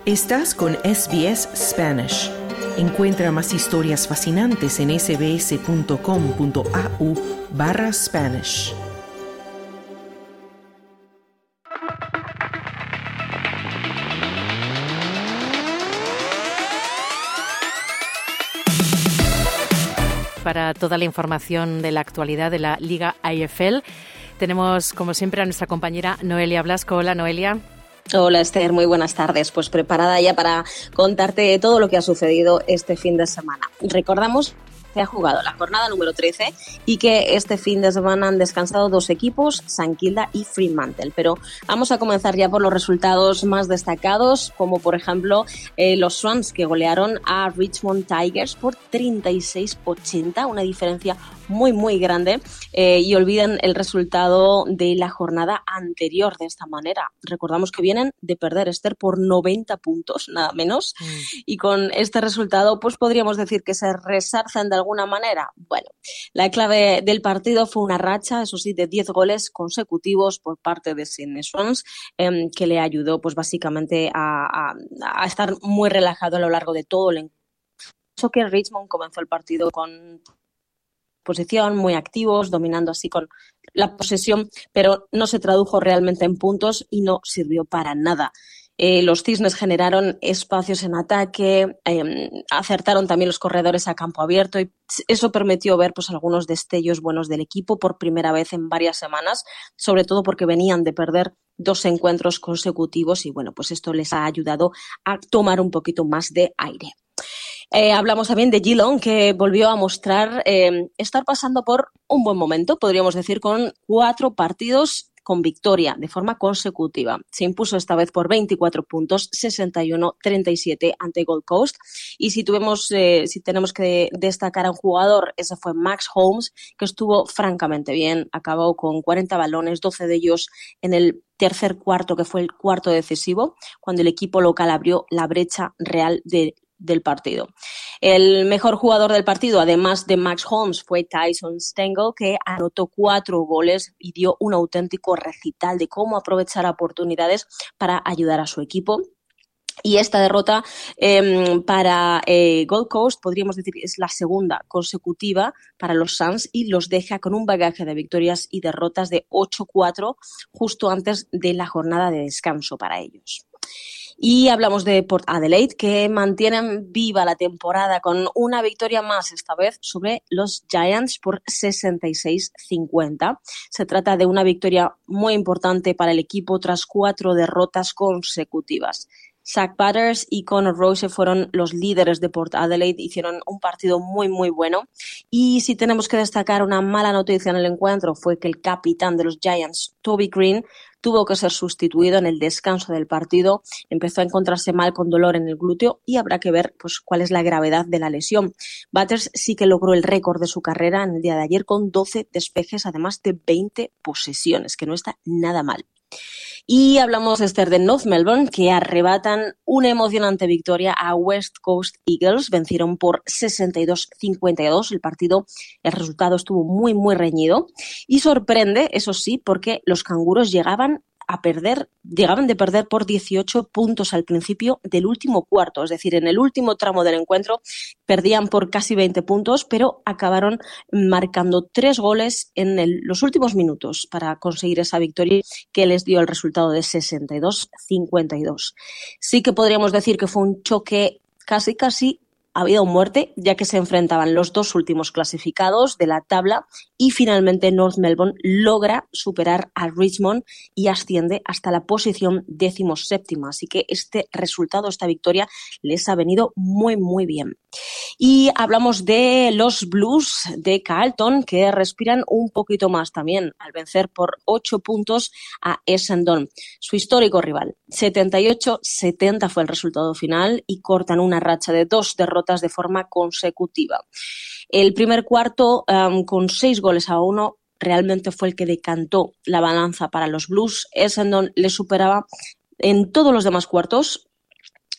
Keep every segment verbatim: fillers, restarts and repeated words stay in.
Estás con S B S Spanish. Encuentra más historias fascinantes en sbs.com.au barra Spanish. Para toda la información de la actualidad de la Liga I F L, tenemos, como siempre, a nuestra compañera Noelia Blasco. Hola, Noelia. Hola, Esther. Muy buenas tardes. Pues preparada ya para contarte todo lo que ha sucedido este fin de semana. Recordamos que ha jugado la jornada número trece y que este fin de semana han descansado dos equipos, St Kilda y Fremantle. Pero vamos a comenzar ya por los resultados más destacados, como por ejemplo eh, los Swans, que golearon a Richmond Tigers por treinta y seis a ochenta, una diferencia muy muy grande, eh, y olviden el resultado de la jornada anterior de esta manera. Recordamos que vienen de perder, Esther, por noventa puntos, nada menos, mm. y con este resultado pues podríamos decir que se resarcen de alguna manera. Bueno, la clave del partido fue una racha, eso sí, de diez goles consecutivos por parte de Sydney Swans, eh, que le ayudó pues básicamente a, a, a estar muy relajado a lo largo de todo el encuentro. Eso que Richmond comenzó el partido con posición, muy activos, dominando así con la posesión, pero no se tradujo realmente en puntos y no sirvió para nada. Eh, los Cisnes generaron espacios en ataque, eh, acertaron también los corredores a campo abierto y eso permitió ver pues algunos destellos buenos del equipo por primera vez en varias semanas, sobre todo porque venían de perder dos encuentros consecutivos y bueno, pues esto les ha ayudado a tomar un poquito más de aire. Eh, hablamos también de Geelong, que volvió a mostrar eh, estar pasando por un buen momento, podríamos decir, con cuatro partidos con victoria de forma consecutiva. Se impuso esta vez por veinticuatro puntos, sesenta y uno a treinta y siete ante Gold Coast. Y si tuvimos, eh, si tenemos que destacar a un jugador, ese fue Max Holmes, que estuvo francamente bien. Acabó con cuarenta balones, doce de ellos en el tercer cuarto, que fue el cuarto decisivo, cuando el equipo local abrió la brecha real de del partido. El mejor jugador del partido, además de Max Holmes, fue Tyson Stengel, que anotó cuatro goles y dio un auténtico recital de cómo aprovechar oportunidades para ayudar a su equipo. Y esta derrota eh, para eh, Gold Coast, podríamos decir, es la segunda consecutiva para los Suns y los deja con un bagaje de victorias y derrotas de ocho cuatro justo antes de la jornada de descanso para ellos. Y hablamos de Port Adelaide, que mantienen viva la temporada con una victoria más, esta vez sobre los Giants por sesenta y seis a cincuenta. Se trata de una victoria muy importante para el equipo tras cuatro derrotas consecutivas. Zach Butters y Connor Rose fueron los líderes de Port Adelaide, hicieron un partido muy muy bueno. Y si tenemos que destacar una mala noticia en el encuentro, fue que el capitán de los Giants, Toby Green, tuvo que ser sustituido en el descanso del partido. Empezó a encontrarse mal con dolor en el glúteo y habrá que ver pues, cuál es la gravedad de la lesión. Butters sí que logró el récord de su carrera en el día de ayer con doce despejes, además de veinte posesiones, que no está nada mal. Y hablamos, Esther, de North Melbourne, que arrebatan una emocionante victoria a West Coast Eagles. Vencieron por sesenta y dos a cincuenta y dos. El partido, el resultado estuvo muy, muy reñido. Y sorprende, eso sí, porque los canguros llegaban a perder, llegaban de perder por dieciocho puntos al principio del último cuarto, es decir, en el último tramo del encuentro perdían por casi veinte puntos, pero acabaron marcando tres goles en el, los últimos minutos para conseguir esa victoria que les dio el resultado de sesenta y dos a cincuenta y dos. Sí que podríamos decir que fue un choque casi casi a vida o muerte, ya que se enfrentaban los dos últimos clasificados de la tabla y finalmente North Melbourne logra superar a Richmond y asciende hasta la posición decimoséptima. Así que este resultado, esta victoria, les ha venido muy, muy bien. Y hablamos de los Blues de Carlton, que respiran un poquito más también al vencer por ocho puntos a Essendon, su histórico rival. setenta y ocho a setenta fue el resultado final y cortan una racha de dos derrotas de forma consecutiva. El primer cuarto, um, con seis goles a uno, realmente fue el que decantó la balanza para los Blues. Essendon le superaba en todos los demás cuartos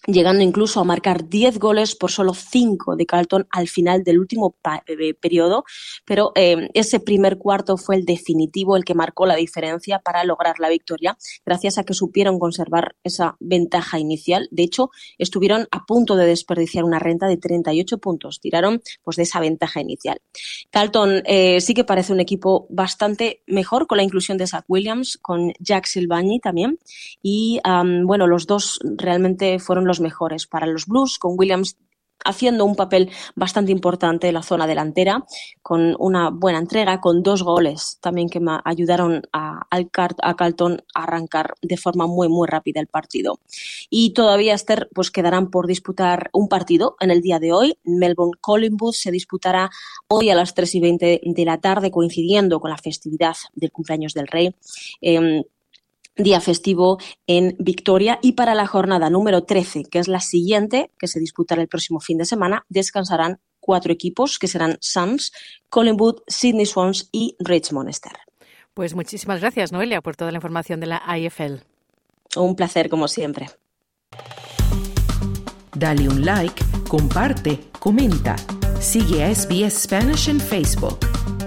llegando incluso a marcar diez goles por solo cinco de Carlton al final del último pa- eh, periodo, pero eh, ese primer cuarto fue el definitivo, el que marcó la diferencia para lograr la victoria, gracias a que supieron conservar esa ventaja inicial. De hecho, estuvieron a punto de desperdiciar una renta de treinta y ocho puntos, tiraron pues de esa ventaja inicial. Carlton eh, sí que parece un equipo bastante mejor con la inclusión de Zach Williams, con Jack Silvagni también, y um, bueno, los dos realmente fueron los mejores para los Blues, con Williams haciendo un papel bastante importante en la zona delantera, con una buena entrega, con dos goles también que me ayudaron a, a Carlton a arrancar de forma muy, muy rápida el partido. Y todavía, Esther, pues quedarán por disputar un partido en el día de hoy. Melbourne Collingwood se disputará hoy a las tres y veinte de la tarde, coincidiendo con la festividad del cumpleaños del Rey. Eh, día festivo en Victoria, y para la jornada número trece, que es la siguiente, que se disputará el próximo fin de semana, descansarán cuatro equipos, que serán Suns, Collingwood, Sydney Swans y Richmond. Esther. Pues muchísimas gracias, Noelia, por toda la información de la I F L. Un placer, como siempre. Dale un like, comparte, comenta. Sigue a S B S Spanish en Facebook.